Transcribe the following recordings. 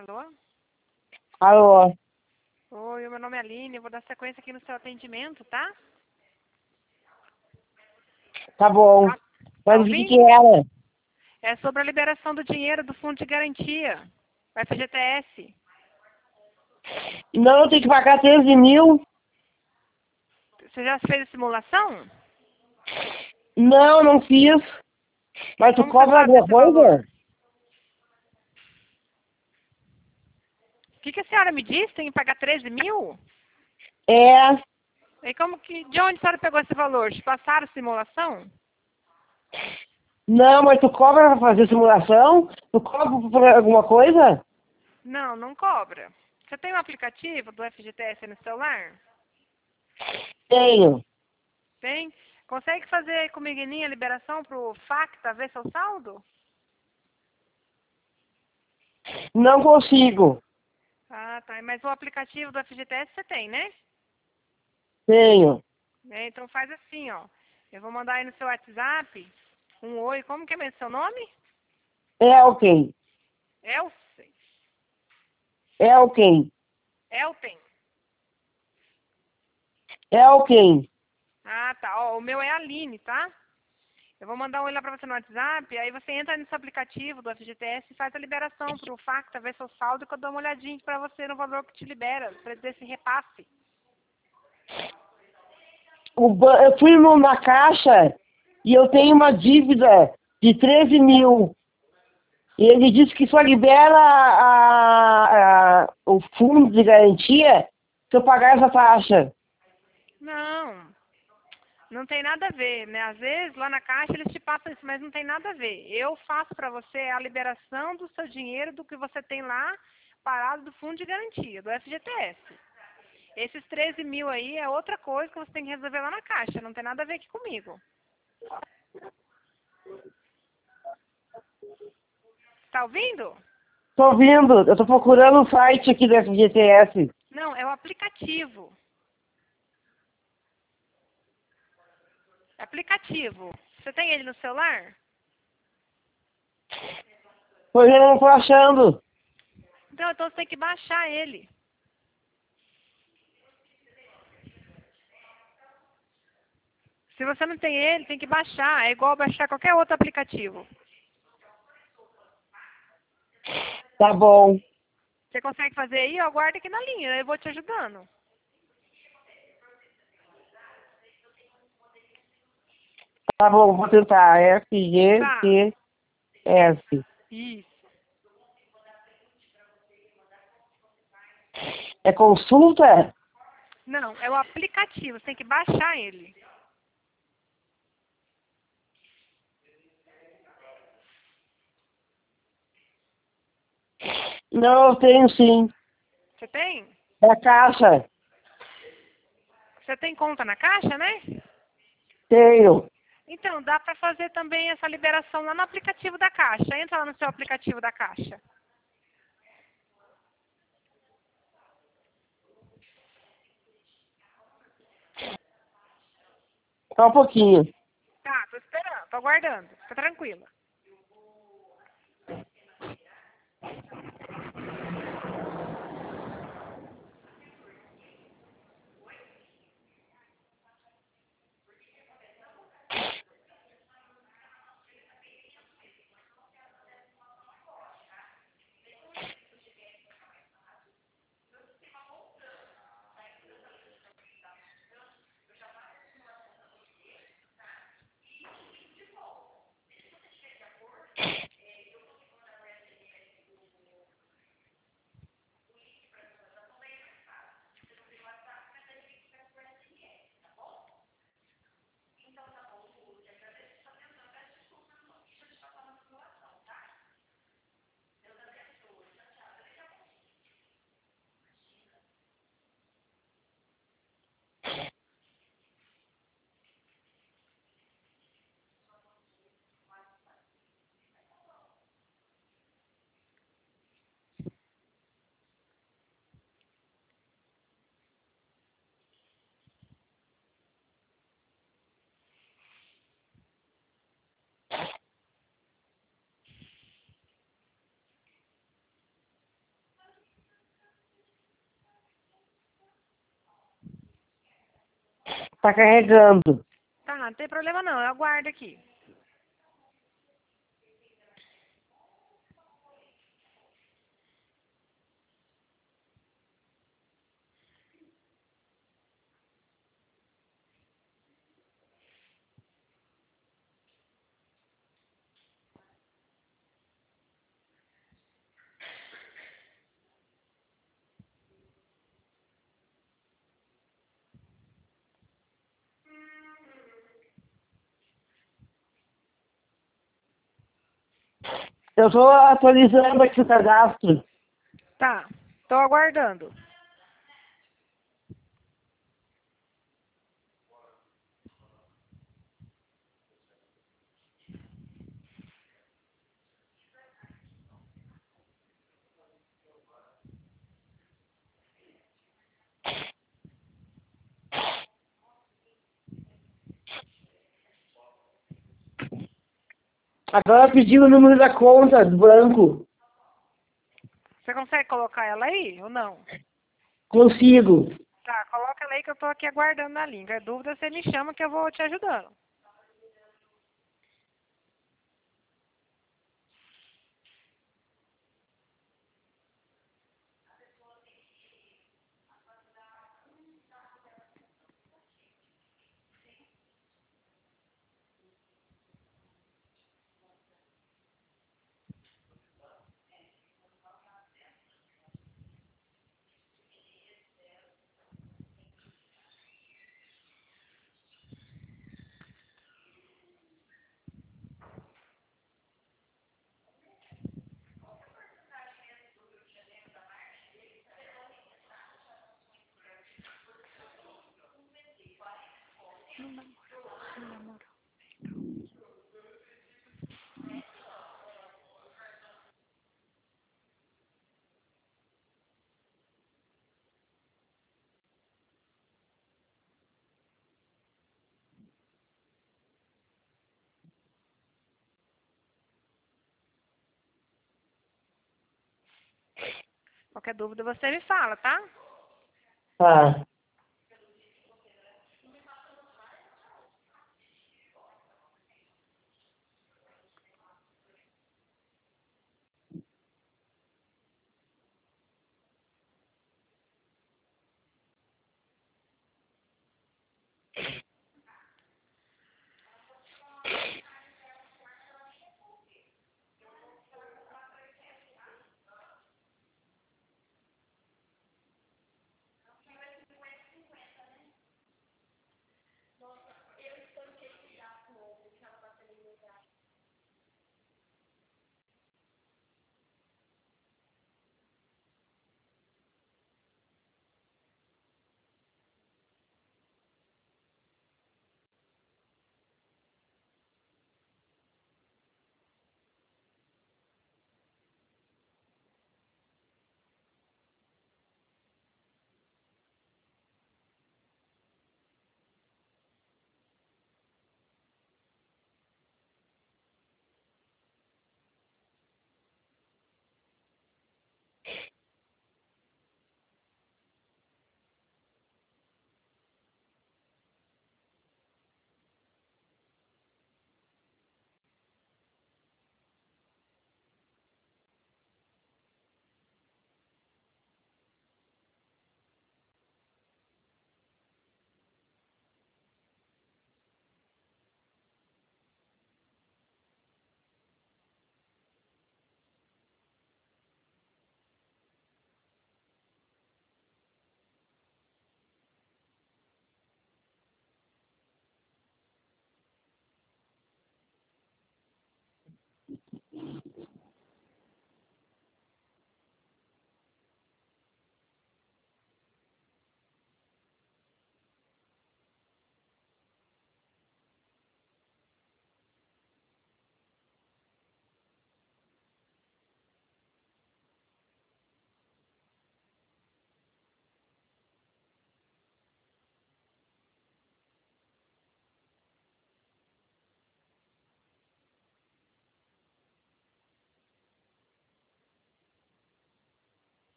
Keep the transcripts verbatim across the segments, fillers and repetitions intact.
Alô? Alô, Oi, meu nome é Aline, eu vou dar sequência aqui no seu atendimento, tá? tá bom. Tá, tá Mas o que que ouvindo? era? É sobre a liberação do dinheiro do Fundo de Garantia, o F G T S. Não, eu tenho que pagar treze mil. Você já fez a simulação? Não, não fiz. Mas tu Como você cobra sabe alguma desse valor? coisa? O que, que a senhora me disse? Tem que pagar treze mil? É. E como que, de onde a senhora pegou esse valor? Te passaram simulação? Não, mas tu cobra pra fazer simulação? Tu cobra por alguma coisa? Não, não cobra. Você tem um aplicativo do F G T S no celular? Tenho. Tem? Consegue fazer comigo a liberação pro Facta, ver seu saldo? Não consigo. Ah, tá. Mas o aplicativo do F G T S você tem, né? Tenho. É, então faz assim, ó. Eu vou mandar aí no seu WhatsApp um oi. Como que é mesmo seu nome? É ok. Elsen. É ok. Elten. É ok. Ah, tá. Ó, o meu é Aline, tá? Eu vou mandar um oi lá pra você no WhatsApp, aí você entra nesse aplicativo do F G T S e faz a liberação pro Facta, ver seu saldo, que eu dou uma olhadinha pra você no valor que te libera, pra desse repasse. O ba- Eu fui no- na caixa e eu tenho uma dívida de treze mil. E ele disse que só libera a, a- o fundo de garantia se eu pagar essa taxa. Não, não tem nada a ver, né? Às vezes lá na caixa eles te passam isso, mas não tem nada a ver. Eu faço pra você a liberação do seu dinheiro do que você tem lá parado do fundo de garantia, do F G T S. Esses treze mil aí é outra coisa que você tem que resolver lá na caixa, não tem nada a ver aqui comigo. Tá ouvindo? Tô ouvindo, eu tô procurando o site aqui do F G T S. Não, é o aplicativo. Aplicativo. Você tem ele no celular? Pois eu não tô achando. Então, então você tem que baixar ele. Se você não tem ele, tem que baixar. É igual baixar qualquer outro aplicativo. Tá bom. Você consegue fazer aí? Eu aguardo aqui na linha, eu vou te ajudando. Tá bom, vou tentar. F G Tá. T S. Isso. É consulta? Não, é o aplicativo, você tem que baixar ele. Não, eu tenho sim. Você tem? É a caixa. Você tem conta na Caixa, né? Tenho. Então, dá pra fazer também essa liberação lá no aplicativo da Caixa. Entra lá no seu aplicativo da Caixa. Só um pouquinho. Tá, tô esperando, tô aguardando. Fica tranquila. Tá carregando. Tá, não tem problema não, eu aguardo aqui. Eu tô atualizando aqui o cadastro. Tá, tô aguardando. Agora pediu o número da conta do banco. Você consegue colocar ela aí ou não? Consigo. Tá, coloca ela aí que eu tô aqui aguardando na linha. Qualquer dúvida, você me chama que eu vou te ajudando. Qualquer dúvida, você me fala, tá? Tá.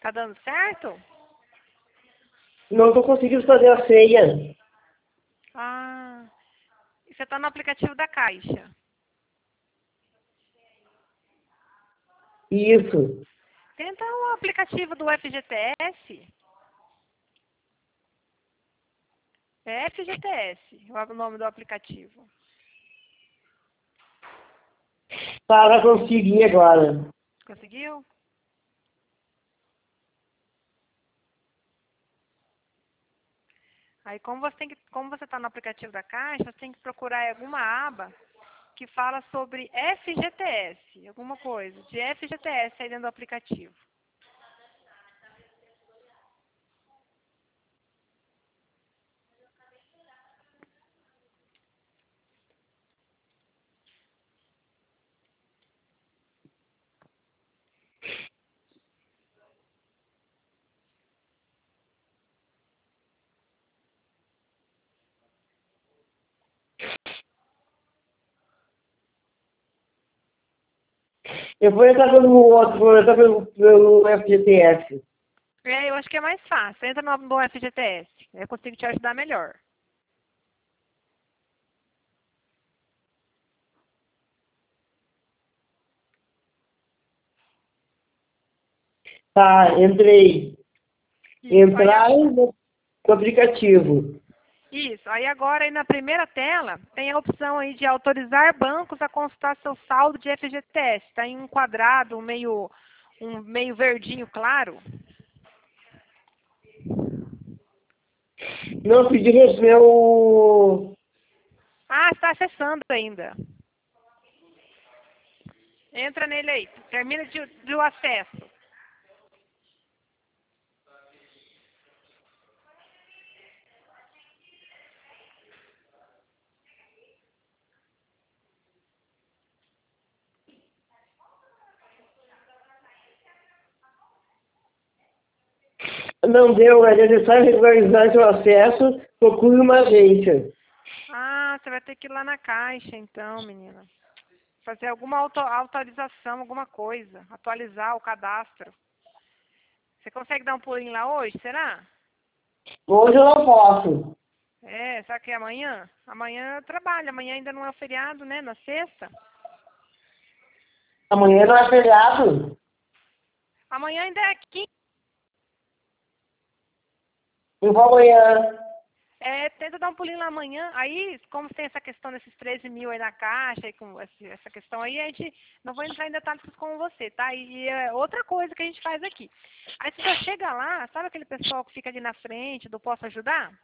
Tá dando certo? Não estou conseguindo fazer a ceia. Ah, e você tá no aplicativo da Caixa. Isso. Tenta o aplicativo do F G T S. É F G T S, o nome do aplicativo. Para conseguir agora. Conseguiu? Aí, como você tem que, como você está no aplicativo da Caixa, você tem que procurar alguma aba que fala sobre F G T S, alguma coisa de F G T S aí dentro do aplicativo. Eu vou entrar pelo outro, vou entrar pelo, pelo F G T S. É, eu acho que é mais fácil. Entra no, no F G T S. Eu consigo te ajudar melhor. Tá, entrei. Isso. Aí, Entrar no aplicativo. isso. Aí agora, aí na primeira tela, tem a opção aí de autorizar bancos a consultar seu saldo de F G T S. Está em um quadrado, um meio, um meio verdinho claro. Não pedi meu... Ah, está acessando ainda. Entra nele aí. Termina de, de o acesso. Não deu, é necessário regularizar seu acesso, procure uma agência. Ah, você vai ter que ir lá na Caixa, então, menina. Fazer alguma auto autorização, alguma coisa. Atualizar o cadastro. Você consegue dar um pulinho lá hoje, será? Hoje eu não posso. É, será que é amanhã? Amanhã eu trabalho, amanhã ainda não é feriado, né? Na sexta. Amanhã não é feriado. Amanhã ainda é quinta. Eu vou amanhã. É, tenta dar um pulinho lá amanhã. Aí, como tem essa questão desses treze mil aí na caixa, e com esse- essa questão aí, a gente não vou entrar em detalhes com você, tá? E é outra coisa que a gente faz aqui. Aí você já chega lá, sabe aquele pessoal que fica ali na frente do Posso Ajudar?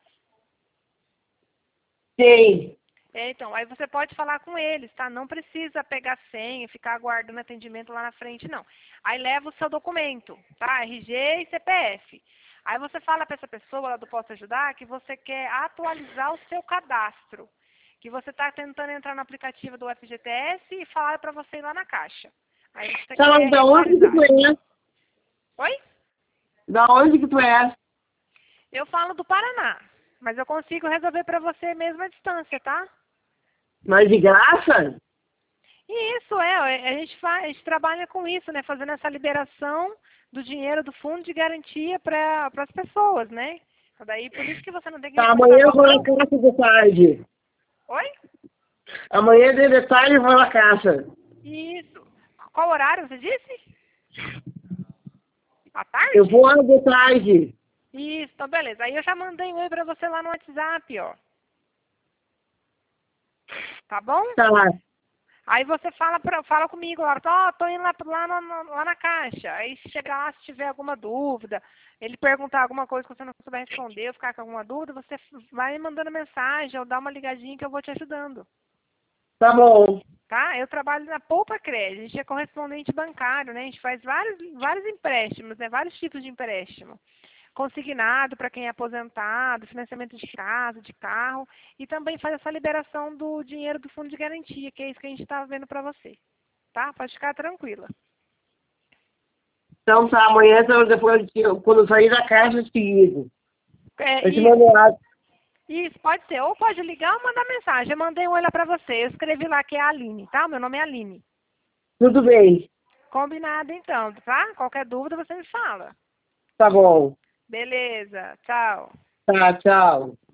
Tem. É, então, aí você pode falar com eles, tá? Não precisa pegar senha e ficar aguardando atendimento lá na frente, não. Aí leva o seu documento, tá? R G e C P F. Aí você fala para essa pessoa lá do Posso Ajudar que você quer atualizar o seu cadastro. Que você está tentando entrar no aplicativo do F G T S e falar para você ir lá na caixa. Aí você Sabe quer da onde que regularizar. tu é? Oi? Da onde que tu é? Eu falo do Paraná, mas eu consigo resolver para você mesmo à distância, tá? Mas de graça? E isso é, a gente faz, a gente trabalha com isso, né? Fazendo essa liberação do dinheiro do fundo de garantia para as pessoas, né? Daí por isso que você não tem que Tá, reportar amanhã eu vou na valor. caixa de tarde. Oi? Amanhã de tarde eu vou na caixa. Isso. Qual horário você disse? À Eu tarde? vou de tarde. Isso, então beleza. Aí eu já mandei um oi para você lá no WhatsApp, ó. Tá bom? Tá lá. Aí você fala, pra, fala comigo lá, ó, tô indo lá, lá, na, lá na caixa. Aí se chegar lá, se tiver alguma dúvida, ele perguntar alguma coisa que você não souber responder, ou ficar com alguma dúvida, você vai me mandando mensagem ou dá uma ligadinha que eu vou te ajudando. Tá bom. Tá? Eu trabalho na Poupa Crédito, a gente é correspondente bancário, né? A gente faz vários, vários empréstimos, né? Vários tipos de empréstimo. Consignado para quem é aposentado, financiamento de casa, de carro, e também faz essa liberação do dinheiro do fundo de garantia, que é isso que a gente está vendo para você. Tá? Pode ficar tranquila. Então tá, amanhã então, depois que eu- quando eu sair da caixa, seguido. É, Eu te mando isso, lá. isso, pode ser. Ou pode ligar ou mandar mensagem. Eu mandei um olho para você. Eu escrevi lá que é a Aline, tá? Meu nome é Aline. Tudo bem. Combinado então, tá? Qualquer dúvida você me fala. Tá bom. Beleza, tchau. Tá, tchau.